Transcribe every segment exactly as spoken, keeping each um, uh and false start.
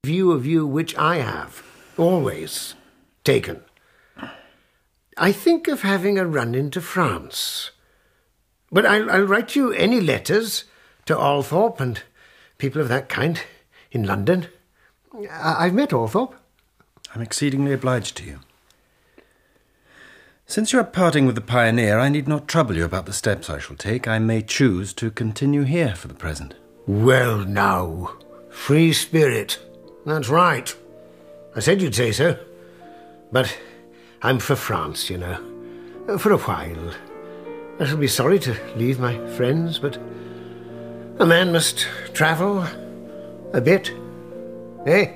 view of you which I have, always, taken. I think of having a run into France. But I'll, I'll write you any letters to Althorpe and people of that kind in London. I- I've met Althorpe. I'm exceedingly obliged to you. Since you are parting with the Pioneer, I need not trouble you about the steps I shall take. I may choose to continue here for the present. Well, now, free spirit. That's right. I said you'd say so. But I'm for France, you know. For a while. I shall be sorry to leave my friends, but a man must travel a bit, eh?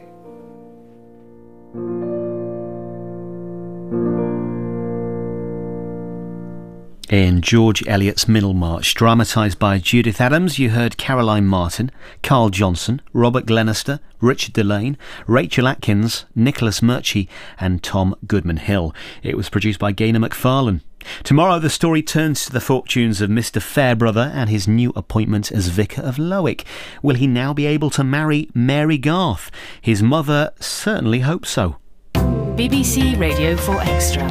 In George Eliot's Middlemarch, dramatised by Judith Adams, you heard Caroline Martin, Carl Johnson, Robert Glenister, Richard Delane, Rachel Atkins, Nicholas Murchie and Tom Goodman-Hill. It was produced by Gaynor McFarlane. Tomorrow the story turns to the fortunes of Mister Fairbrother and his new appointment as Vicar of Lowick. Will he now be able to marry Mary Garth? His mother certainly hopes so. B B C Radio four Extra.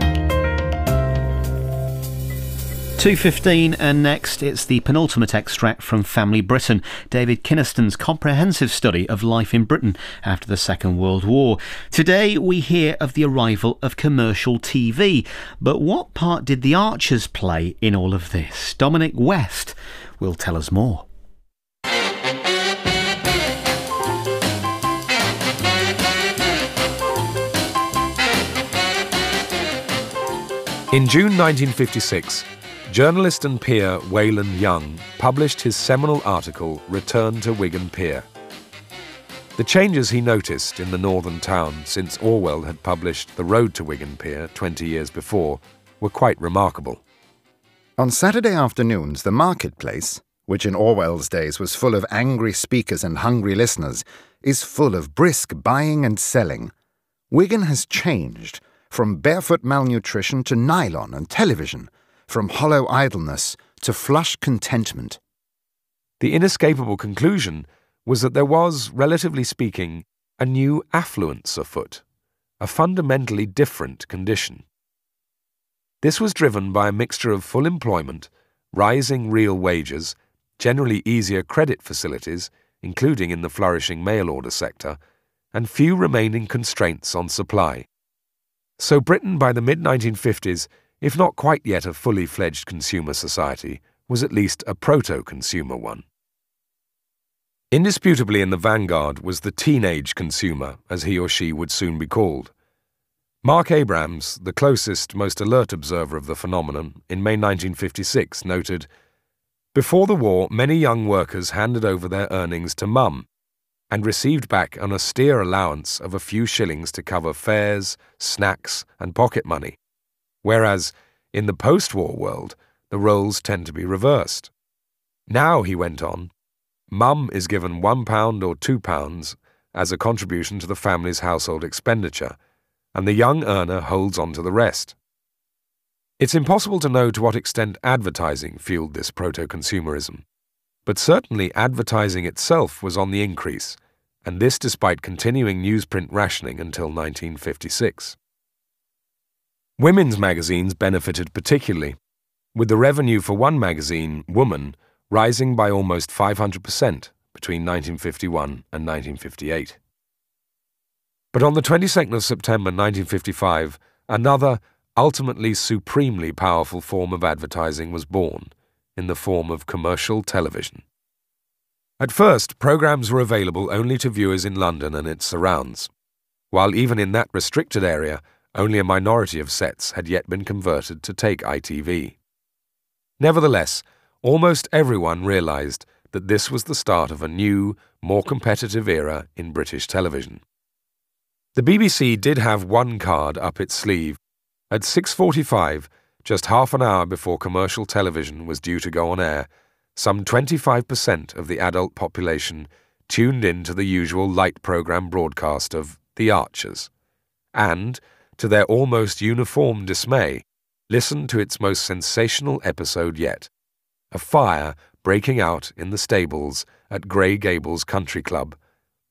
two fifteen, and next it's the penultimate extract from Family Britain, David Kynaston's comprehensive study of life in Britain after the Second World War. Today we hear of the arrival of commercial T V, but what part did the Archers play in all of this? Dominic West will tell us more. In June nineteen fifty-six, journalist and peer Wayland Young published his seminal article, Return to Wigan Pier. The changes he noticed in the northern town since Orwell had published The Road to Wigan Pier twenty years before were quite remarkable. On Saturday afternoons, the marketplace, which in Orwell's days was full of angry speakers and hungry listeners, is full of brisk buying and selling. Wigan has changed from barefoot malnutrition to nylon and television, from hollow idleness to flush contentment. The inescapable conclusion was that there was, relatively speaking, a new affluence afoot, a fundamentally different condition. This was driven by a mixture of full employment, rising real wages, generally easier credit facilities, including in the flourishing mail-order sector, and few remaining constraints on supply. So Britain by the mid nineteen fifties, if not quite yet a fully fledged consumer society, was at least a proto-consumer one. Indisputably in the vanguard was the teenage consumer, as he or she would soon be called. Mark Abrams, the closest, most alert observer of the phenomenon, in May nineteen fifty-six noted, "Before the war, many young workers handed over their earnings to mum and received back an austere allowance of a few shillings to cover fares, snacks and pocket money. Whereas, in the post-war world, the roles tend to be reversed. Now," he went on, "mum is given one pound or two pounds as a contribution to the family's household expenditure, and the young earner holds on to the rest." It's impossible to know to what extent advertising fueled this proto-consumerism, but certainly advertising itself was on the increase, and this despite continuing newsprint rationing until nineteen fifty-six. Women's magazines benefited particularly, with the revenue for one magazine, Woman, rising by almost five hundred percent between nineteen fifty-one and nineteen fifty-eight. But on the twenty-second of September nineteen fifty-five, another, ultimately supremely powerful form of advertising was born, in the form of commercial television. At first, programs were available only to viewers in London and its surrounds, while even in that restricted area, only a minority of sets had yet been converted to take I T V. Nevertheless, almost everyone realised that this was the start of a new, more competitive era in British television. The B B C did have one card up its sleeve. At six forty-five, just half an hour before commercial television was due to go on air, some twenty-five percent of the adult population tuned in to the usual light programme broadcast of The Archers, and, to their almost uniform dismay, listened to its most sensational episode yet, a fire breaking out in the stables at Grey Gables Country Club,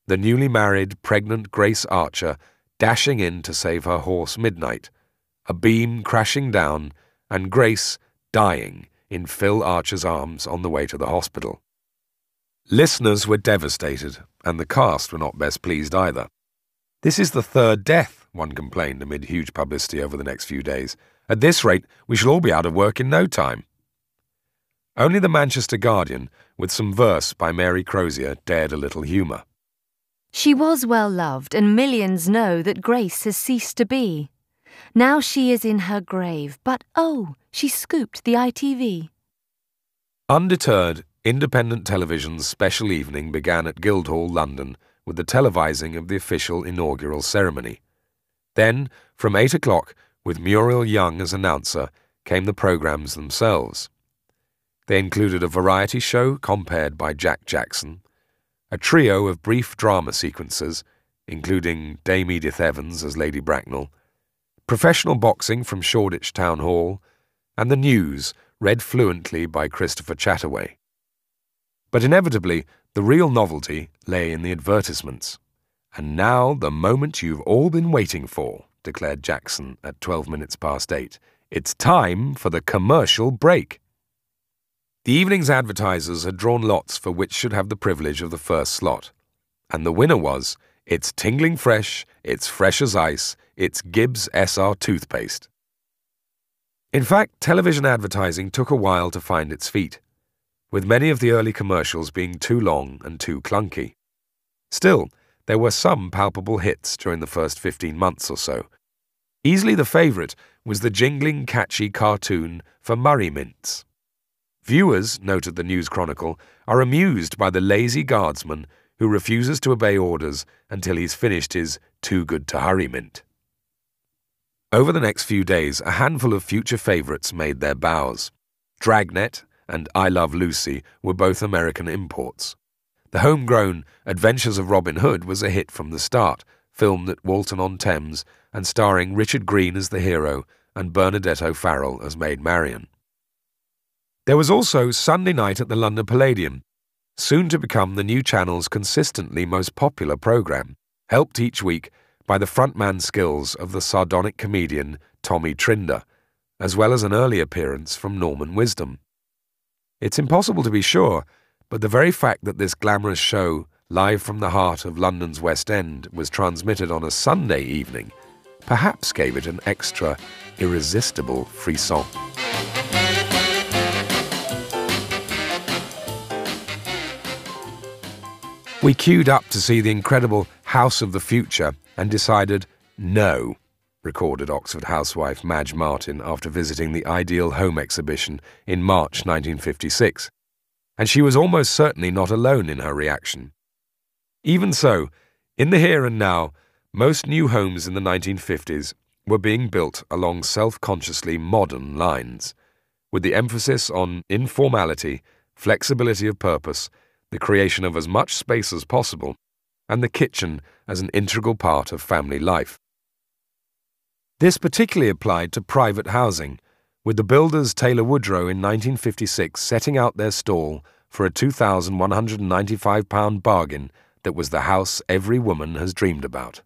the newly married, pregnant Grace Archer dashing in to save her horse Midnight, a beam crashing down, and Grace dying in Phil Archer's arms on the way to the hospital. Listeners were devastated, and the cast were not best pleased either. "This is the third death," one complained amid huge publicity over the next few days. "At this rate, we shall all be out of work in no time." Only the Manchester Guardian, with some verse by Mary Crozier, dared a little humour. She was well loved, and millions know that Grace has ceased to be. Now she is in her grave, but oh, she scooped the I T V. Undeterred, independent television's special evening began at Guildhall, London, with the televising of the official inaugural ceremony. Then, from eight o'clock, with Muriel Young as announcer, came the programmes themselves. They included a variety show compared by Jack Jackson, a trio of brief drama sequences, including Dame Edith Evans as Lady Bracknell, professional boxing from Shoreditch Town Hall, and the news, read fluently by Christopher Chataway. But inevitably, the real novelty lay in the advertisements. "And now the moment you've all been waiting for," declared Jackson at twelve minutes past eight. "It's time for the commercial break." The evening's advertisers had drawn lots for which should have the privilege of the first slot, and the winner was, "It's tingling fresh, it's fresh as ice, it's Gibbs S R toothpaste." In fact, television advertising took a while to find its feet, with many of the early commercials being too long and too clunky. Still, there were some palpable hits during the first fifteen months or so. Easily the favourite was the jingling, catchy cartoon for Murray Mints. Viewers, noted the News Chronicle, are amused by the lazy guardsman who refuses to obey orders until he's finished his too good to hurry mint. Over the next few days, a handful of future favourites made their bows. Dragnet and I Love Lucy were both American imports. The homegrown Adventures of Robin Hood was a hit from the start, filmed at Walton-on-Thames and starring Richard Greene as the hero and Bernadette O'Farrell as Maid Marian. There was also Sunday Night at the London Palladium, soon to become the new channel's consistently most popular programme, helped each week by the frontman skills of the sardonic comedian Tommy Trinder, as well as an early appearance from Norman Wisdom. It's impossible to be sure, but the very fact that this glamorous show, live from the heart of London's West End, was transmitted on a Sunday evening, perhaps gave it an extra, irresistible frisson. We queued up to see the incredible House of the Future and decided no, recorded Oxford housewife Madge Martin after visiting the Ideal Home exhibition in March nineteen fifty-six, and she was almost certainly not alone in her reaction. Even so, in the here and now, most new homes in the nineteen fifties were being built along self-consciously modern lines, with the emphasis on informality, flexibility of purpose, the creation of as much space as possible, and the kitchen as an integral part of family life. This particularly applied to private housing, with the builders Taylor Woodrow in nineteen fifty-six setting out their stall for a two thousand one hundred ninety-five pound bargain that was the house every woman has dreamed about.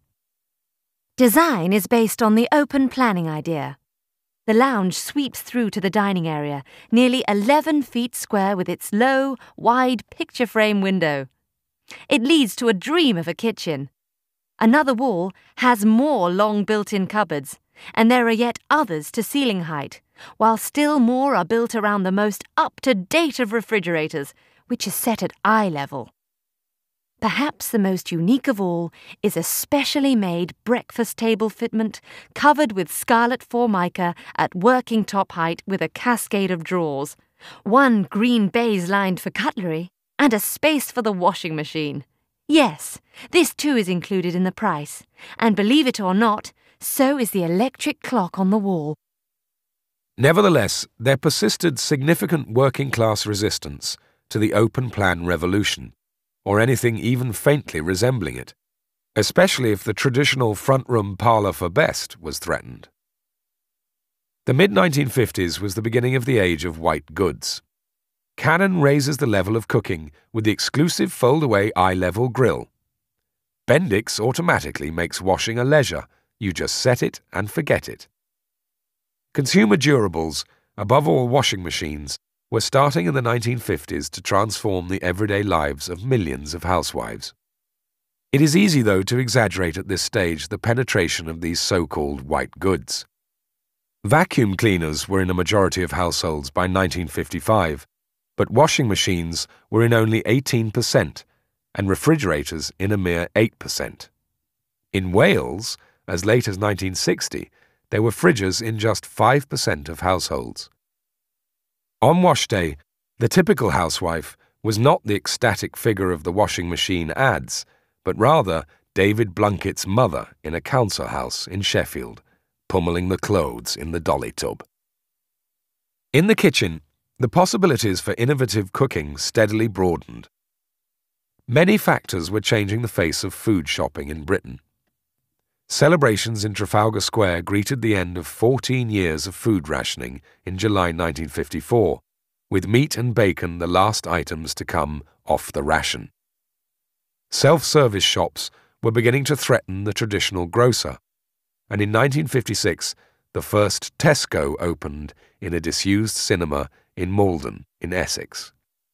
Design is based on the open planning idea. The lounge sweeps through to the dining area, nearly eleven feet square with its low, wide picture frame window. It leads to a dream of a kitchen. Another wall has more long built-in cupboards, and there are yet others to ceiling height, while still more are built around the most up-to-date of refrigerators, which is set at eye level. Perhaps the most unique of all is a specially made breakfast table fitment covered with scarlet formica at working top height with a cascade of drawers, one green baize lined for cutlery, and a space for the washing machine. Yes, this too is included in the price, and believe it or not, so is the electric clock on the wall. Nevertheless, there persisted significant working-class resistance to the open-plan revolution, or anything even faintly resembling it, especially if the traditional front-room parlour for best was threatened. The mid nineteen fifties was the beginning of the age of white goods. Canon raises the level of cooking with the exclusive fold-away eye-level grill. Bendix automatically makes washing a leisure. You just set it and forget it. Consumer durables, above all washing machines, were starting in the nineteen fifties to transform the everyday lives of millions of housewives. It is easy, though, to exaggerate at this stage the penetration of these so-called white goods. Vacuum cleaners were in a majority of households by nineteen fifty-five, but washing machines were in only eighteen percent, and refrigerators in a mere eight percent. In Wales, as late as nineteen sixty, there were fridges in just five percent of households. On wash day, the typical housewife was not the ecstatic figure of the washing machine ads, but rather David Blunkett's mother in a council house in Sheffield, pummeling the clothes in the dolly tub. In the kitchen, the possibilities for innovative cooking steadily broadened. Many factors were changing the face of food shopping in Britain. Celebrations in Trafalgar Square greeted the end of fourteen years of food rationing in July nineteen fifty-four, with meat and bacon the last items to come off the ration. Self-service shops were beginning to threaten the traditional grocer, and in nineteen fifty-six the first Tesco opened in a disused cinema in Malden in Essex.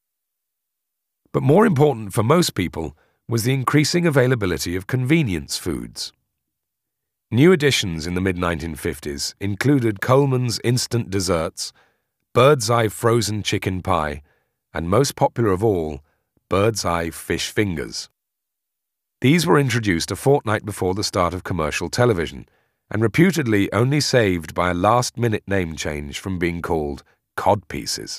But more important for most people was the increasing availability of convenience foods. New additions in the mid nineteen fifties included Coleman's instant desserts, Bird's Eye frozen chicken pie, and most popular of all, Bird's Eye fish fingers. These were introduced a fortnight before the start of commercial television, and reputedly only saved by a last-minute name change from being called cod pieces.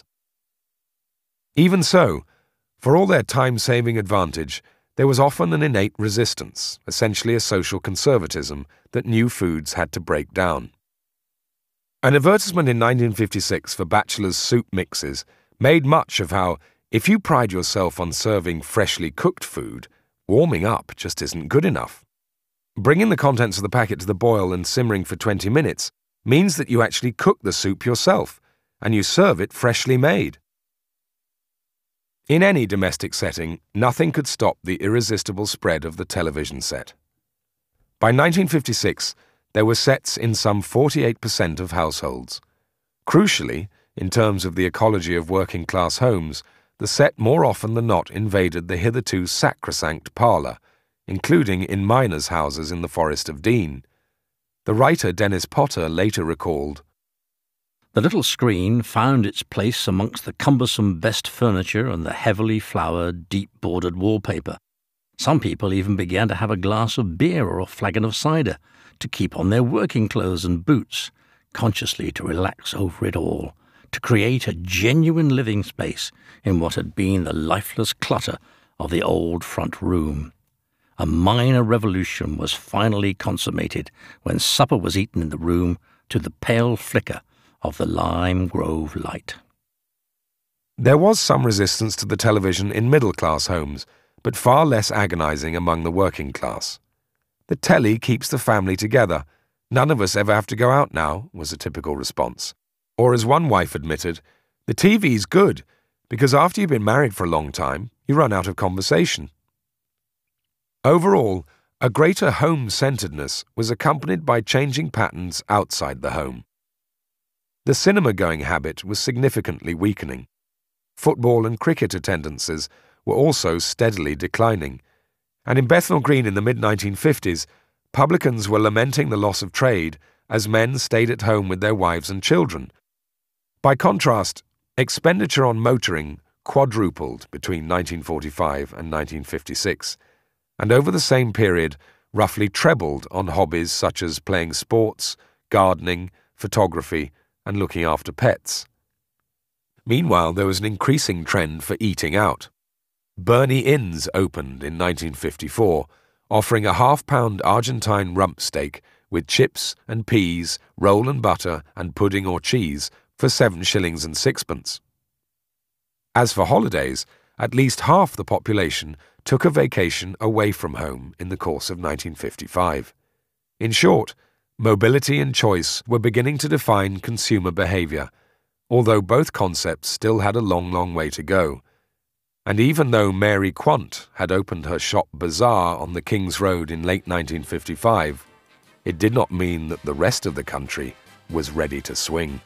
Even so, for all their time-saving advantage, there was often an innate resistance, essentially a social conservatism, that new foods had to break down. An advertisement in nineteen fifty-six for Batchelor's soup mixes made much of how, if you pride yourself on serving freshly cooked food, warming up just isn't good enough. Bringing the contents of the packet to the boil and simmering for twenty minutes means that you actually cook the soup yourself, and you serve it freshly made. In any domestic setting, nothing could stop the irresistible spread of the television set. By nineteen fifty-six, there were sets in some forty-eight percent of households. Crucially, in terms of the ecology of working-class homes, the set more often than not invaded the hitherto sacrosanct parlour, including in miners' houses in the Forest of Dean. The writer Dennis Potter later recalled, "The little screen found its place amongst the cumbersome best furniture and the heavily flowered, deep-bordered wallpaper. Some people even began to have a glass of beer or a flagon of cider to keep on their working clothes and boots, consciously to relax over it all, to create a genuine living space in what had been the lifeless clutter of the old front room. A minor revolution was finally consummated when supper was eaten in the room to the pale flicker of the Lime Grove light." There was some resistance to the television in middle-class homes, but far less agonizing among the working class. "The telly keeps the family together. None of us ever have to go out now," was a typical response. Or as one wife admitted, "The T V's good, because after you've been married for a long time, you run out of conversation." Overall, a greater home-centeredness was accompanied by changing patterns outside the home. The cinema-going habit was significantly weakening. Football and cricket attendances were also steadily declining, and in Bethnal Green in the mid nineteen fifties, publicans were lamenting the loss of trade as men stayed at home with their wives and children. By contrast, expenditure on motoring quadrupled between nineteen forty-five and nineteen fifty-six, and over the same period roughly trebled on hobbies such as playing sports, gardening, photography, and looking after pets. Meanwhile, there was an increasing trend for eating out. Burney Inns opened in nineteen fifty-four, offering a half-pound Argentine rump steak with chips and peas, roll and butter, and pudding or cheese for seven shillings and sixpence. As for holidays, at least half the population took a vacation away from home in the course of nineteen fifty-five. In short, mobility and choice were beginning to define consumer behaviour, although both concepts still had a long, long way to go. And even though Mary Quant had opened her shop Bazaar on the King's Road in late nineteen fifty-five, it did not mean that the rest of the country was ready to swing.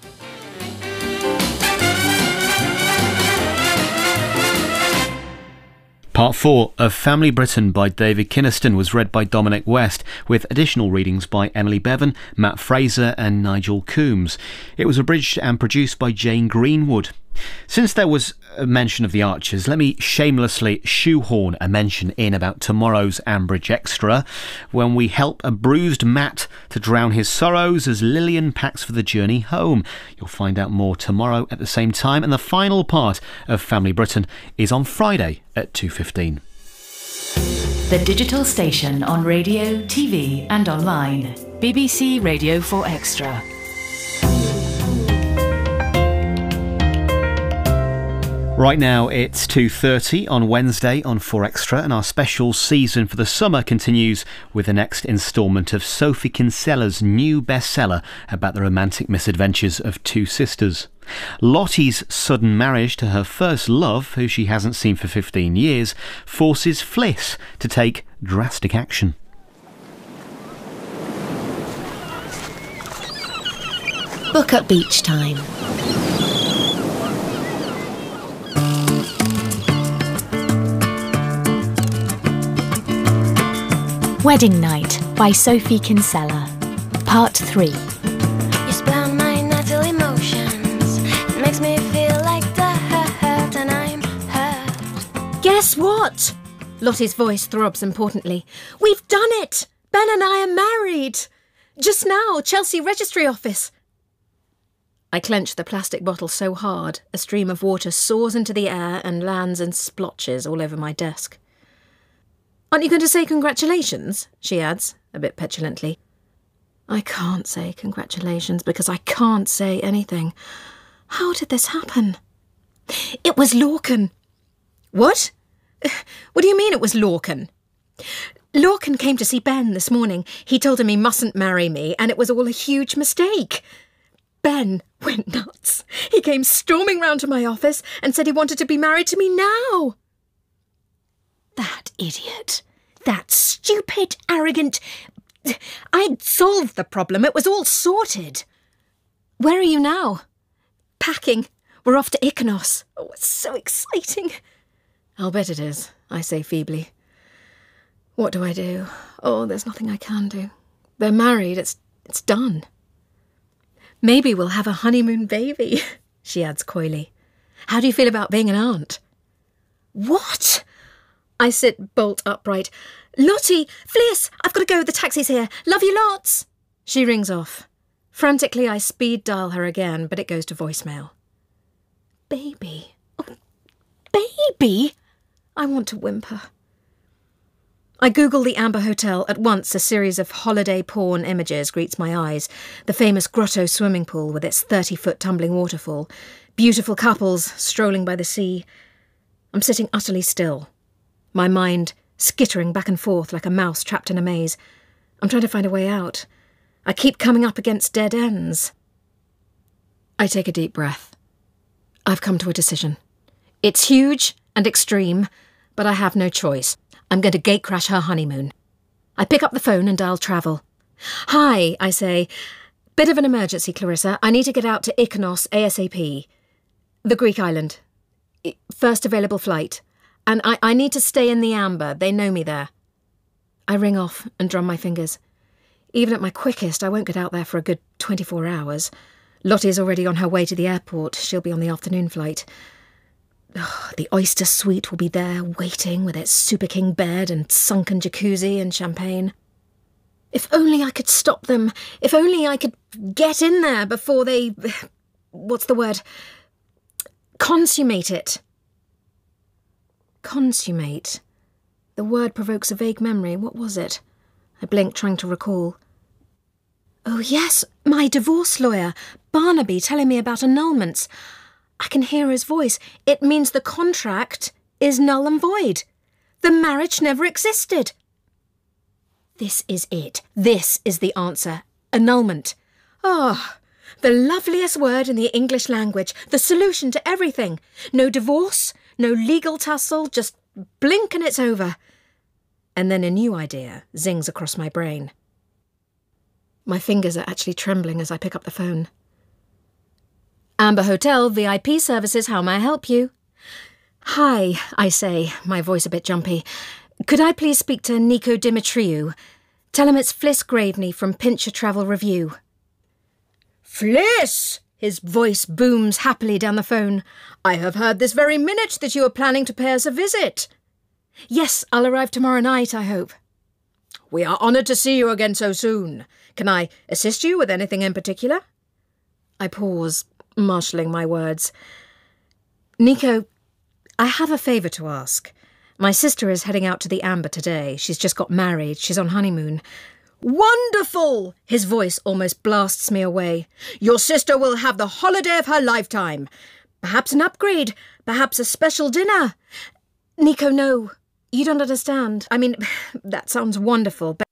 Part four of Family Britain by David Kynaston was read by Dominic West, with additional readings by Emily Bevan, Matt Fraser and Nigel Coombs. It was abridged and produced by Jane Greenwood. Since there was a mention of the Archers, let me shamelessly shoehorn a mention in about tomorrow's Ambridge Extra, when we help a bruised Matt to drown his sorrows as Lillian packs for the journey home. You'll find out more tomorrow at the same time, and the final part of Family Britain is on Friday at two fifteen. The digital station on radio, T V and online. B B C Radio four Extra. Right now it's two thirty on Wednesday on four Extra, and our special season for the summer continues with the next instalment of Sophie Kinsella's new bestseller about the romantic misadventures of two sisters. Lottie's sudden marriage to her first love, who she hasn't seen for fifteen years, forces Fliss to take drastic action. Book at beach time. Wedding Night by Sophie Kinsella. Part three. You spell my natural emotions. It makes me feel like dirt, and I'm hurt. Guess what? Lottie's voice throbs importantly. We've done it! Ben and I are married! Just now, Chelsea Registry Office. I clench the plastic bottle so hard, a stream of water soars into the air and lands in splotches all over my desk. Aren't you going to say congratulations? She adds, a bit petulantly. I can't say congratulations because I can't say anything. How did this happen? It was Lorcan. What? What do you mean it was Lorcan? Lorcan came to see Ben this morning. He told him he mustn't marry me, and it was all a huge mistake. Ben went nuts. He came storming round to my office and said he wanted to be married to me now. That idiot. That stupid, arrogant... I'd solved the problem. It was all sorted. Where are you now? Packing. We're off to Iconos. Oh, it's so exciting. I'll bet it is, I say feebly. What do I do? Oh, there's nothing I can do. They're married. It's, it's done. Maybe we'll have a honeymoon baby, she adds coyly. How do you feel about being an aunt? What? I sit bolt upright. Lottie, Fliss, I've got to go. The taxi's here. Love you lots. She rings off. Frantically, I speed dial her again, but it goes to voicemail. Baby. Oh, baby? I want to whimper. I Google the Amber Hotel. At once, a series of holiday porn images greets my eyes. The famous grotto swimming pool with its thirty-foot tumbling waterfall. Beautiful couples strolling by the sea. I'm sitting utterly still. My mind skittering back and forth like a mouse trapped in a maze. I'm trying to find a way out. I keep coming up against dead ends. I take a deep breath. I've come to a decision. It's huge and extreme, but I have no choice. I'm going to gatecrash her honeymoon. I pick up the phone and dial travel. Hi, I say. Bit of an emergency, Clarissa. I need to get out to Iconos ASAP. The Greek island. First available flight. And I, I need to stay in the Amber. They know me there. I ring off and drum my fingers. Even at my quickest, I won't get out there for a good twenty-four hours. Lottie's already on her way to the airport. She'll be on the afternoon flight. Oh, the Oyster Suite will be there, waiting with its Super King bed and sunken jacuzzi and champagne. If only I could stop them. If only I could get in there before they... What's the word? Consummate it. Consummate. The word provokes a vague memory. What was it? I blinked, trying to recall. Oh, yes, my divorce lawyer, Barnaby, telling me about annulments. I can hear his voice. It means the contract is null and void. The marriage never existed. This is it. This is the answer. Annulment. Ah, oh, the loveliest word in the English language. The solution to everything. No divorce, no legal tussle, just blink and it's over. And then a new idea zings across my brain. My fingers are actually trembling as I pick up the phone. Amber Hotel, V I P services, how may I help you? Hi, I say, my voice a bit jumpy. Could I please speak to Nico Dimitriou? Tell him it's Fliss Graveney from Pincher Travel Review. Fliss! His voice booms happily down the phone. I have heard this very minute that you are planning to pay us a visit. Yes, I'll arrive tomorrow night, I hope. We are honoured to see you again so soon. Can I assist you with anything in particular? I pause, marshalling my words. Nico, I have a favour to ask. My sister is heading out to the Amber today. She's just got married. She's on honeymoon. Wonderful! His voice almost blasts me away. Your sister will have the holiday of her lifetime. Perhaps an upgrade. Perhaps a special dinner. Nico, no. You don't understand. I mean, that sounds wonderful, but